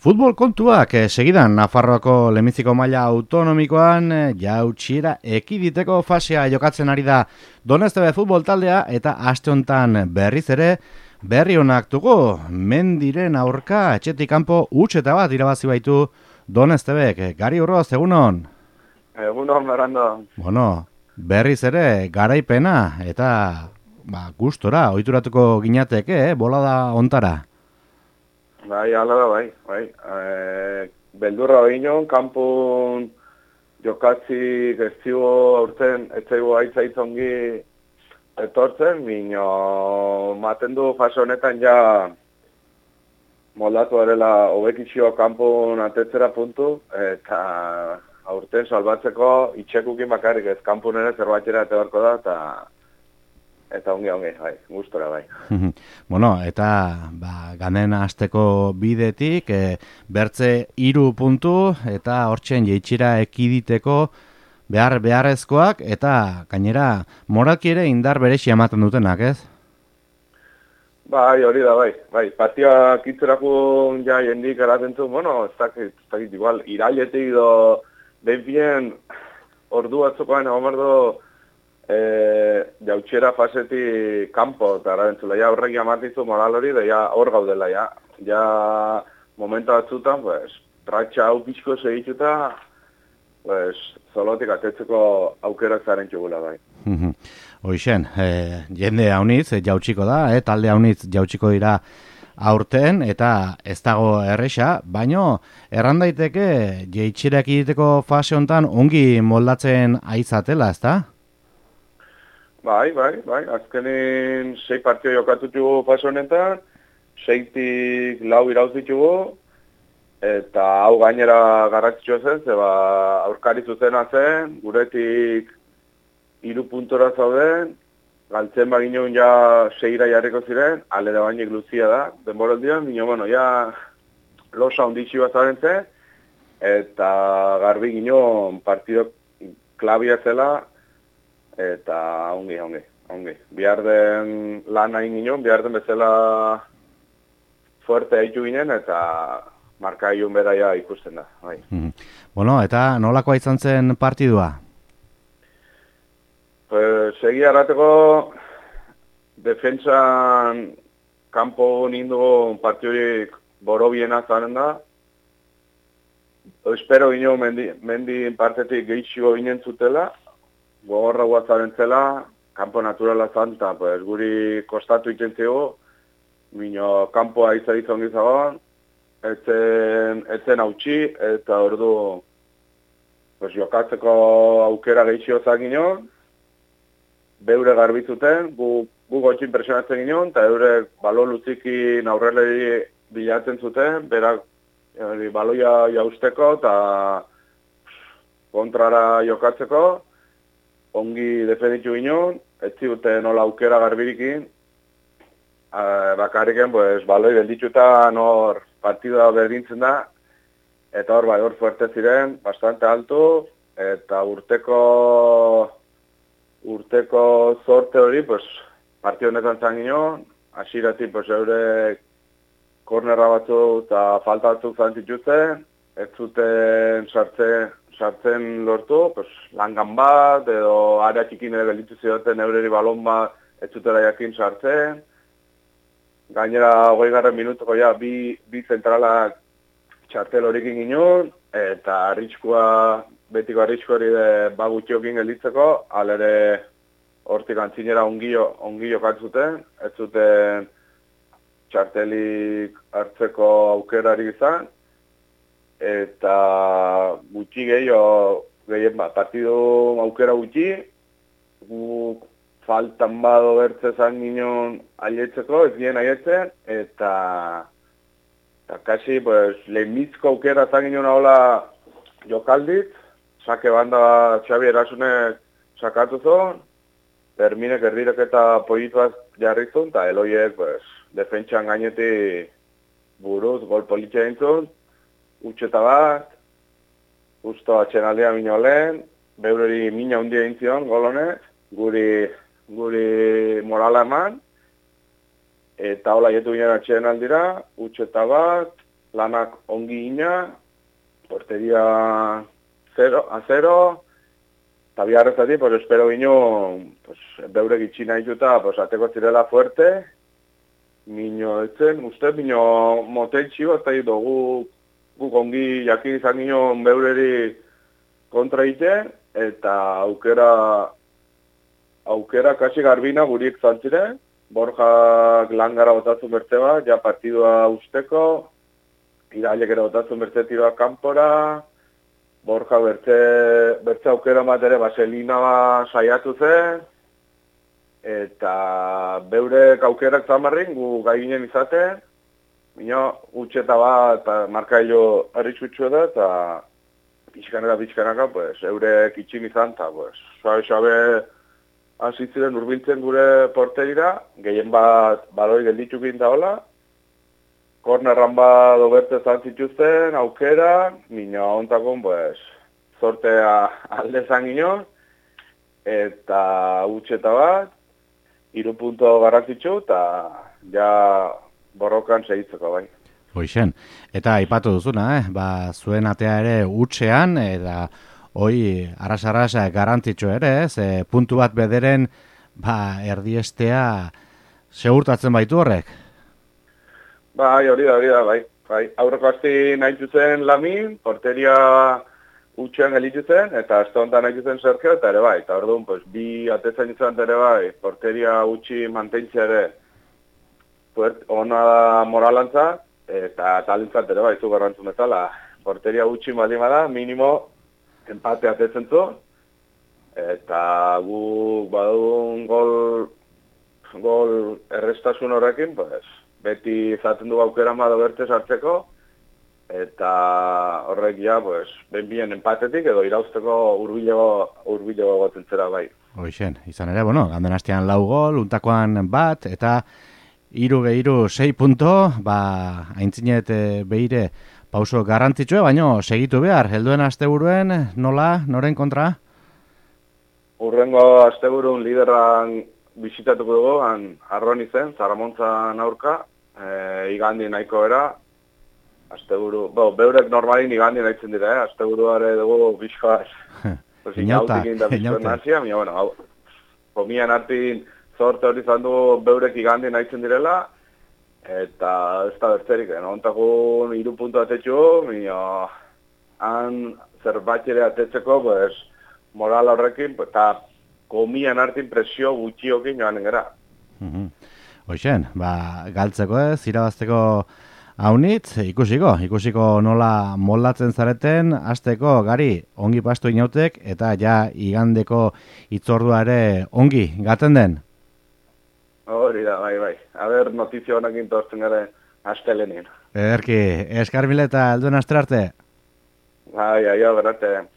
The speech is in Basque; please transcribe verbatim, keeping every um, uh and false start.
Futbol kontuak eh, segidan Nafarroako lehenbiziko maila autonomikoan eh, jautsiera ekiditeko fasea jokatzen ari da Doneztebe futbol taldea eta aste hontan berriz ere berri onak dugu. Mendiren aurka etxetik kanpo huts eta bat irabazi baitu Doneztebek. Gari Urroz, egunon? Egunon, Berando. Bueno, berriz ere garaipena eta ba, gustora ohituratuko ginateke, eh, bolada ontara. Bai, ala da, bai, bai. E, beldurra behinon, kanpun jokatzi gestibo aurten, etzaigu aitzaitzongi etortzen, bino maten du fase honetan ja moldatu arela hobekizioa kanpun atetzera puntu, eta aurten salbatzeko itxekukin bakarrik ez kanpun ere zerbatera eta beharko da, eta Eta ongi, ongi, bai, gustora, bai. Bueno, eta ba, ganen hasteko bidetik, e, bertze hiru puntu eta hortzen jeitxira ekiditeko behar beharrezkoak eta gainera moralki ere indar berexi ematen dutenak, ez? Bai, hori da, bai, bai. Partioak itzerako ja jendik eraten zu, bueno, ez dakit, ez dakit, igual, irailetik do, behipien ordu batzukoan, egomardo, E, jautxera fasetik kanpo, eta erabentzula, ja horrek jamatizu moral hori, da ja hor gaudela, ja. Ja momentu batzutan, pues, ratxa hau pixko segituta, pues, zolotik atetzeko aukerak zaren txugula, bai. Hoixen, e, jende haunitz jautxiko da, e, talde haunitz jautxiko dira aurten, eta ez dago erresa, baino erran daiteke jeitxirak egiteko fase hontan ongi moldatzen aizatela, ez da? Bai, bai, bai, azkenin sei partio jokatu txugu fase honetan, seitik lau irauz ditugu, eta hau gainera garrantzitsua zen, zeba aurkari zuzena zen, guretik hiru puntora zauden, galtzen baginun ja seira jarriko ziren, alera bainik luzia da, denboraldian, bino, bueno, ja losa onditxi bat zaren zen, eta garbi ginen partidok klabia zela, eta ongi, ongi, ongi. Bihar den lan hain ginen, bihar den bezala fuerte haitu ginen, eta marka aiun beraia ikusten da. Bai. Mm. Bueno, eta nolakoa izan zen partidua? Pues, segi arrateko defentsan kanpo nindu partiorik borobiena zaren da. Espero ginen mendi, mendi partetik gehitxiko ginen zutela, gogorra guatzaren zela, kanpo naturala zan, eta pues, guri kostatu ikentzego, bino kanpoa izadizan gizagoan, etzen, etzen hautsi, eta ordu pues, jokatzeko aukera gehitxio zan ginen, beure garbitzuten, gu, gu gotxin presionatzen ginen, eta eure balo luzikin aurreleri bilatzen zuten, berak e, baloia jausteko, eta kontrara jokatzeko, ongi defenditu ginen, ez zibute nola aukera garbirikin, e, bakarriken, pues, baloi belditxuta nor partida berdintzen da, eta hor bai hor fuerte ziren, bastante alto, eta urteko urteko sorte hori, pues, partio honetan zan ginen, asiratik, pues, eure kornerra batzu eta falta batzuk zan zituzten, ez zuten sartzen, sartzen lortu, pues, langan bat, edo area txikin ere gelditu zidaten eureri balon bat ez zutela jakin sartzen. Gainera, hogei garren minutuko ja, bi, bi zentralak txartel horikin ginen, eta arriskua, betiko arriskua hori de bagutxiokin gelditzeko, alere hortik antzinera ongio, ongio katzuten, ez zuten txartelik hartzeko aukerari izan, eta gutxi gehiago, gehien bat, partidu aukera gutxi, gu faltan bado bertze zan ginen aietzeko, ez ginen aietzen, eta, eta kasi, pues, lehenbizko aukera zan ginen hola jokaldit, sake banda Xabi Erasunek sakatu zon, Terminek erdirek eta polituaz jarri zuen, eta Eloiek, pues, defentsan gainetik buruz, gol politxe dintzun, utxeta bat, justo atxenaldea minio lehen, beureri mina hundia dintzion, gol honez, guri, guri morala eman, eta hola jetu ginen atxenaldira, utxeta bat, lanak ongi ina, porteria zero, a zero, eta biharrezatik, pues, espero gino, pues, beurek itxina ituta, pues, ateko zirela fuerte, mino etzen, uste, mino moteltxio, eta dugu guk ongi jakin izan gino beureri kontra ite, eta aukera, aukera kasi garbina gurik zantzire, Borjak langara botatzen berte bat, ja partidua usteko, Irailek ere botatzen berte tiroa kanpora, Borja bertze, bertze aukera bat ere baselina ba saiatu zen, eta beurek aukerak zamarrin gu gai ginen izate, bino utxeta bat eta markailo arritxutxu da, eta pixkanaka pixkanaka, pues, eurek itxin izan, eta pues, suabe-suabe hasi ziren hurbiltzen gure porterira, gehien bat baloi gelditzukin da hola, kornerran bat doberte zantzituzten, aukera, mina ontakon, pues, sortea alde zan gino, eta utxeta bat, hiru punto garrantzitsu, eta ja borrokan segitzeko bai. Hoixen, eta aipatu duzuna, eh? Ba, zuen atea ere utxean, eta hoi arras-arras garrantzitsu ere, ez? E, puntu bat bederen, ba, erdiestea segurtatzen baitu horrek? Bai, hori da, hori da, bai. bai. Aurreko asti nahi zuzen Lamin, porteria utxean gelitu zen, eta azte honetan nahi zuzen Sergio, eta ere bai. Eta orduan, pues, bi atezain izan ere bai, porteria utxi mantentzia ere ona da moralantza, eta talintzat ere bai, zu garrantzun bezala. Porteria utxi baldin bada, minimo empate atetzen zu, eta gu badun gol, gol errestasun horrekin, pues, beti izaten du aukera mado bertez hartzeko, eta horrek ja, pues, ben bien empatetik edo irauzteko urbilego, urbilego gotzen zera bai. Hoixen, izan ere, bueno, ganden hastean lau gol, untakoan bat, eta iru gehiru sei punto, ba, haintzinet behire pauso garrantzitsue, baino segitu behar, helduen asteburuen, nola, noren kontra? Urrengo asteburun lideran bisitatuko dugu, han arron izen, Zaramontzan aurka, e, igandi nahiko era, asteburu, bo, beurek normalin igandi nahitzen dira, eh? Asteburuare dugu bizkoaz, inauta, inauta. Baina, bueno, hau, komian hartin zorte hori izan dugu beurek igandi nahitzen direla, eta ez da bertzerik, eh? Ontakun hiru puntu atetxu, baina han zerbait ere atetzeko, pues, moral horrekin, eta komian hartin presio gutxiokin joan gara. Mm-hmm. Hoixen, ba, galtzeko ez, irabazteko haunitz, ikusiko, ikusiko nola moldatzen zareten, hasteko gari ongi pastu inautek, eta ja igandeko itzorduare ongi gaten den. Hori da, bai, bai. Aber, notizio honekin tortzen gara astelenin. Ederki, eskarbile eta alduen astrarte. Bai, aio, berarte.